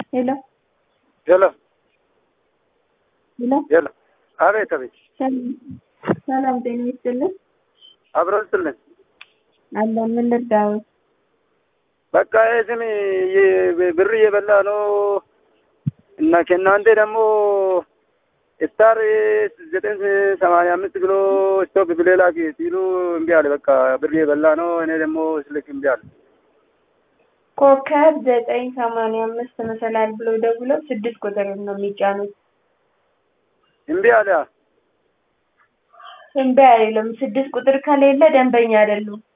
ሄሎ ሄሎ ሄሎ ሄሎ። አቤት አቤት። ሰላም ጤና ይስጥልኝ። አብረን ስልን አለ ምን ልርዳው? በቃ ስሚ ብር እየበላ ነው እና ከእናንተ ደግሞ ስታር 985 ብሎ ስቶክ ብሌላ ሲሉ እምቢ አለ። በቃ ብር እየበላ ነው። እኔ ደግሞ ስልክ እምቢ አለ። ኮከብ 985 መሰላል ብሎ ደውሎ 6 ቁጥር ነው የሚጫኑት። እምቢ አለ። እምቢ አይልም። 6 ቁጥር ከሌለ ደንበኛ አይደሉም።